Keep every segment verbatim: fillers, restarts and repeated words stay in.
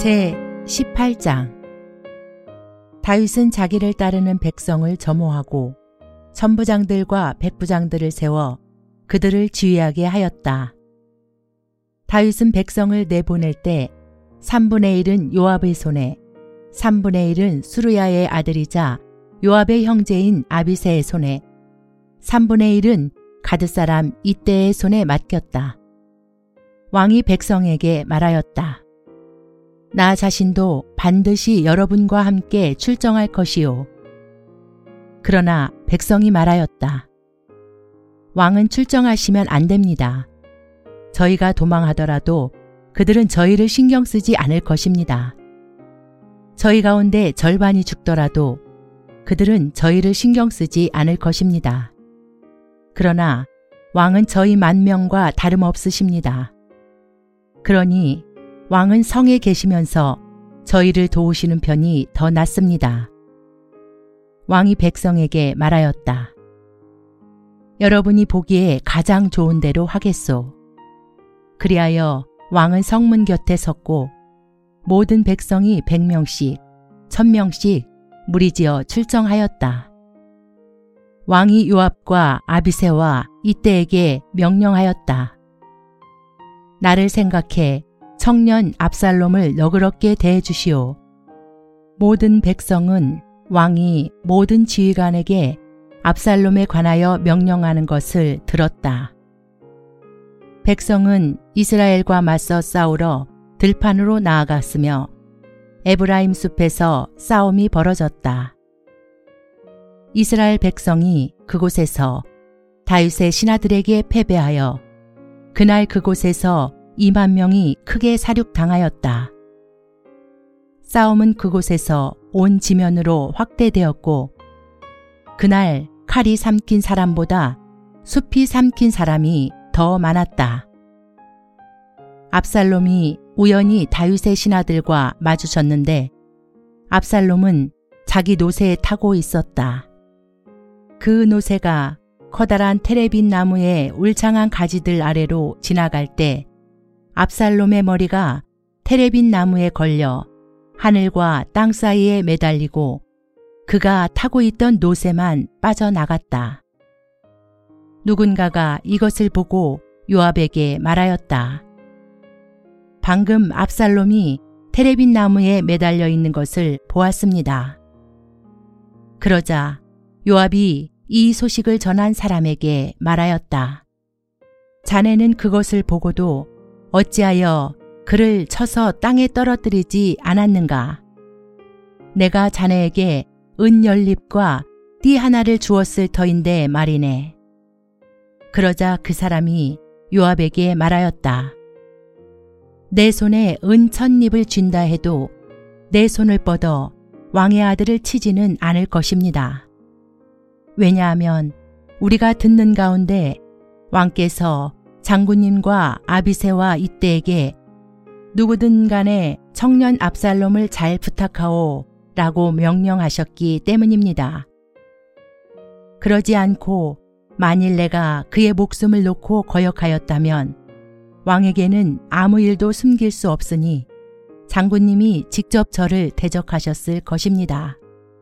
제십팔 장. 다윗은 자기를 따르는 백성을 점호하고 천부장들과 백부장들을 세워 그들을 지휘하게 하였다. 다윗은 백성을 내보낼 때 삼분의 일은 요압의 손에, 삼분의 일은 수르야의 아들이자 요압의 형제인 아비새의 손에, 삼분의 일은 가드 사람 이때의 손에 맡겼다. 왕이 백성에게 말하였다. 나 자신도 반드시 여러분과 함께 출정할 것이요. 그러나 백성이 말하였다. 왕은 출정하시면 안 됩니다. 저희가 도망하더라도 그들은 저희를 신경 쓰지 않을 것입니다. 저희 가운데 절반이 죽더라도 그들은 저희를 신경 쓰지 않을 것입니다. 그러나 왕은 저희 만 명과 다름없으십니다. 그러니 왕은 성에 계시면서 저희를 도우시는 편이 더 낫습니다. 왕이 백성에게 말하였다. 여러분이 보기에 가장 좋은 대로 하겠소. 그리하여 왕은 성문 곁에 섰고 모든 백성이 백 명씩, 천 명씩 무리지어 출정하였다. 왕이 요압과 아비새와 이때에게 명령하였다. 나를 생각해 청년 압살롬을 너그럽게 대해주시오. 모든 백성은 왕이 모든 지휘관에게 압살롬에 관하여 명령하는 것을 들었다. 백성은 이스라엘과 맞서 싸우러 들판으로 나아갔으며 에브라임 숲에서 싸움이 벌어졌다. 이스라엘 백성이 그곳에서 다윗의 신하들에게 패배하여 그날 그곳에서 이만 명이 크게 사륙당하였다. 싸움은 그곳에서 온 지면으로 확대되었고 그날 칼이 삼킨 사람보다 숲이 삼킨 사람이 더 많았다. 압살롬이 우연히 다윗의 신하들과 마주쳤는데 압살롬은 자기 노새에 타고 있었다. 그 노새가 커다란 테레빈 나무의 울창한 가지들 아래로 지나갈 때 압살롬의 머리가 테레빈 나무에 걸려 하늘과 땅 사이에 매달리고 그가 타고 있던 노새만 빠져나갔다. 누군가가 이것을 보고 요압에게 말하였다. 방금 압살롬이 테레빈 나무에 매달려 있는 것을 보았습니다. 그러자 요압이 이 소식을 전한 사람에게 말하였다. 자네는 그것을 보고도 어찌하여 그를 쳐서 땅에 떨어뜨리지 않았는가? 내가 자네에게 은 연립과 띠 하나를 주었을 터인데 말이네. 그러자 그 사람이 요압에게 말하였다. 내 손에 은 천립을 쥔다 해도 내 손을 뻗어 왕의 아들을 치지는 않을 것입니다. 왜냐하면 우리가 듣는 가운데 왕께서 장군님과 아비새와 이때에게 누구든 간에 청년 압살롬을 잘 부탁하오 라고 명령하셨기 때문입니다. 그러지 않고 만일 내가 그의 목숨을 놓고 거역하였다면 왕에게는 아무 일도 숨길 수 없으니 장군님이 직접 저를 대적하셨을 것입니다.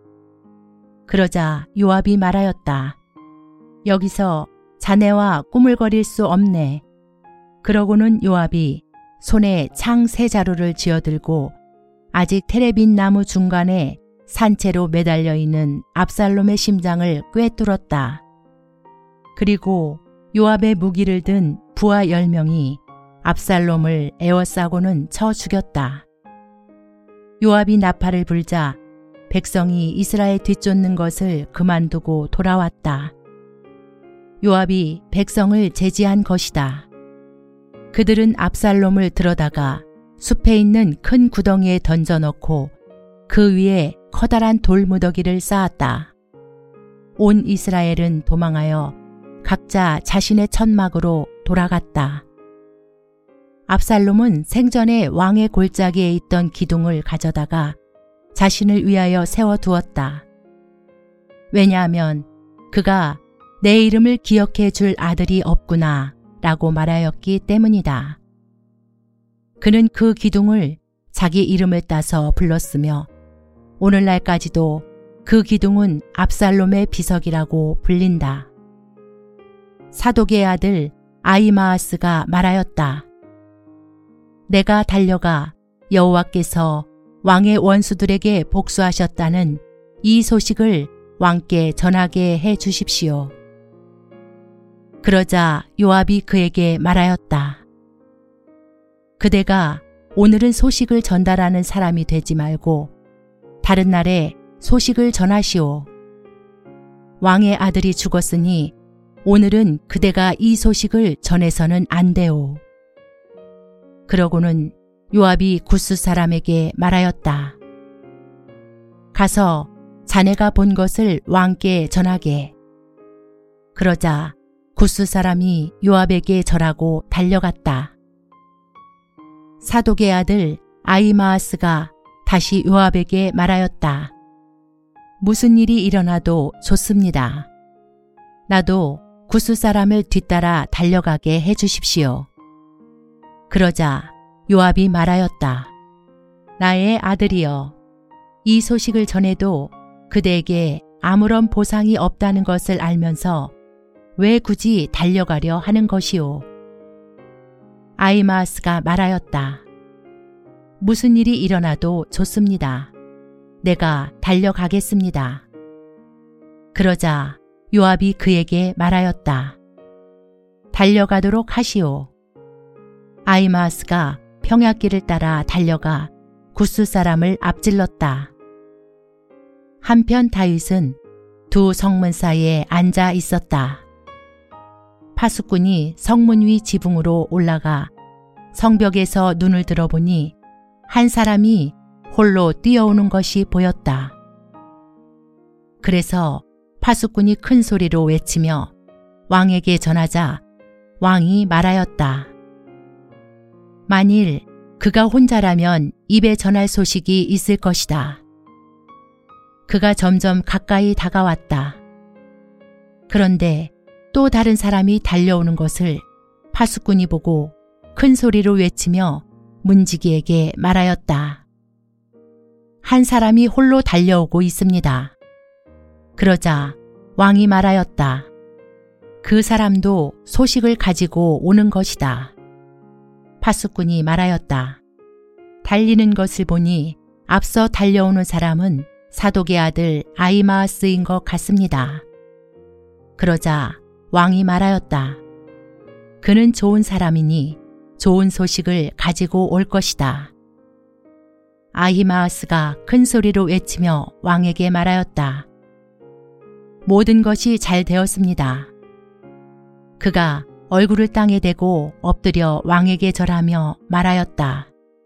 그러자 요압이 말하였다. 여기서 자네와 꾸물거릴 수 없네. 그러고는 요압이 손에 창 세 자루를 쥐어들고 아직 테레빈 나무 중간에 산채로 매달려 있는 압살롬의 심장을 꿰뚫었다. 그리고 요압의 무기를 든 부하 열 명이 압살롬을 에워싸고는 쳐 죽였다. 요압이 나팔을 불자 백성이 이스라엘 뒤쫓는 것을 그만두고 돌아왔다. 요압이 백성을 제지한 것이다. 그들은 압살롬을 들어다가 숲에 있는 큰 구덩이에 던져넣고 그 위에 커다란 돌무더기를 쌓았다. 온 이스라엘은 도망하여 각자 자신의 천막으로 돌아갔다. 압살롬은 생전에 왕의 골짜기에 있던 기둥을 가져다가 자신을 위하여 세워두었다. 왜냐하면 그가 내 이름을 기억해 줄 아들이 없구나 라고 말하였기 때문이다. 그는 그 기둥을 자기 이름을 따서 불렀으며 오늘날까지도 그 기둥은 압살롬의 비석이라고 불린다. 사독의 아들 아히마아스가 말하였다. 내가 달려가 여호와께서 왕의 원수들에게 복수하셨다는 이 소식을 왕께 전하게 해 주십시오. 그러자 요압이 그에게 말하였다. 그대가 오늘은 소식을 전달하는 사람이 되지 말고 다른 날에 소식을 전하시오. 왕의 아들이 죽었으니 오늘은 그대가 이 소식을 전해서는 안 되오. 그러고는 요압이 굿스 사람에게 말하였다. 가서 자네가 본 것을 왕께 전하게. 그러자 굿스 사람이 요압에게 절하고 달려갔다. 사독의 아들 아히마아스가 다시 요압에게 말하였다. 무슨 일이 일어나도 좋습니다. 나도 굿스 사람을 뒤따라 달려가게 해 주십시오. 그러자 요압이 말하였다. 나의 아들이여, 이 소식을 전해도 그대에게 아무런 보상이 없다는 것을 알면서 왜 굳이 달려가려 하는 것이오? 아히마아스가 말하였다. 무슨 일이 일어나도 좋습니다. 내가 달려가겠습니다. 그러자 요압이 그에게 말하였다. 달려가도록 하시오. 아히마아스가 평야길을 따라 달려가 굿스 사람을 앞질렀다. 한편 다윗은 두 성문 사이에 앉아 있었다. 파수꾼이 성문 위 지붕으로 올라가 성벽에서 눈을 들어보니 한 사람이 홀로 뛰어오는 것이 보였다. 그래서 파수꾼이 큰 소리로 외치며 왕에게 전하자 왕이 말하였다. 만일 그가 혼자라면 입에 전할 소식이 있을 것이다. 그가 점점 가까이 다가왔다. 그런데 또 다른 사람이 달려오는 것을 파수꾼이 보고 큰 소리로 외치며 문지기에게 말하였다. 한 사람이 홀로 달려오고 있습니다. 그러자 왕이 말하였다. 그 사람도 소식을 가지고 오는 것이다. 파수꾼이 말하였다. 달리는 것을 보니 앞서 달려오는 사람은 사독의 아들 아히마아스인 것 같습니다. 그러자 왕이 말하였다. 그는 좋은 사람이니 좋은 소식을 가지고 올 것이다. 아히마아스가 큰 소리로 외치며 왕에게 말하였다. 모든 것이 잘 되었습니다. 그가 얼굴을 땅에 대고 엎드려 왕에게 절하며 말하였다.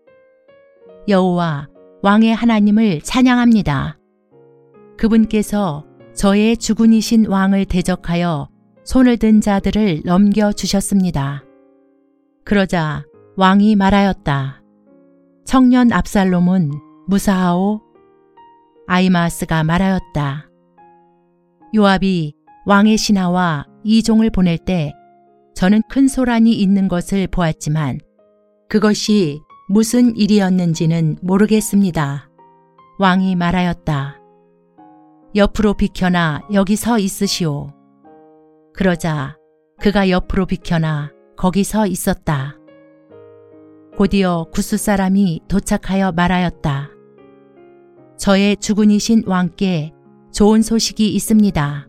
여호와 왕의 하나님을 찬양합니다. 그분께서 저의 주군이신 왕을 대적하여 손을 든 자들을 넘겨주셨습니다. 그러자 왕이 말하였다. 청년 압살롬은 무사하오? 아히마아스가 말하였다. 요압이 왕의 신하와 이종을 보낼 때 저는 큰 소란이 있는 것을 보았지만 그것이 무슨 일이었는지는 모르겠습니다. 왕이 말하였다. 옆으로 비켜나 여기 서 있으시오. 그러자 그가 옆으로 비켜나 거기 서 있었다. 곧이어 굿스 사람이 도착하여 말하였다. 저의 주군이신 왕께 좋은 소식이 있습니다.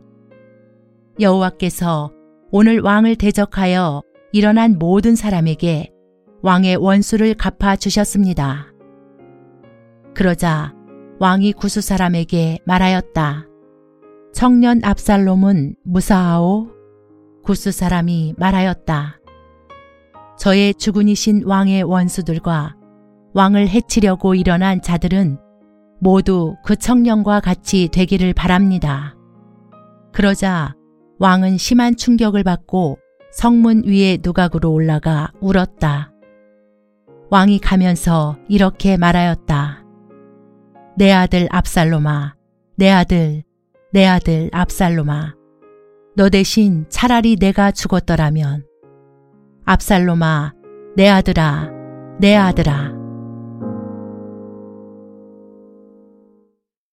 여호와께서 오늘 왕을 대적하여 일어난 모든 사람에게 왕의 원수를 갚아주셨습니다. 그러자 왕이 굿스 사람에게 말하였다. 청년 압살롬은 무사하오? 굿스 사람이 말하였다. 저의 주군이신 왕의 원수들과 왕을 해치려고 일어난 자들은 모두 그 청년과 같이 되기를 바랍니다. 그러자 왕은 심한 충격을 받고 성문 위에 누각으로 올라가 울었다. 왕이 가면서 이렇게 말하였다. 내 아들 압살롬아, 내 아들, 내 아들 압살롬아, 너 대신 차라리 내가 죽었더라면. 압살롬아, 내 아들아, 내 아들아.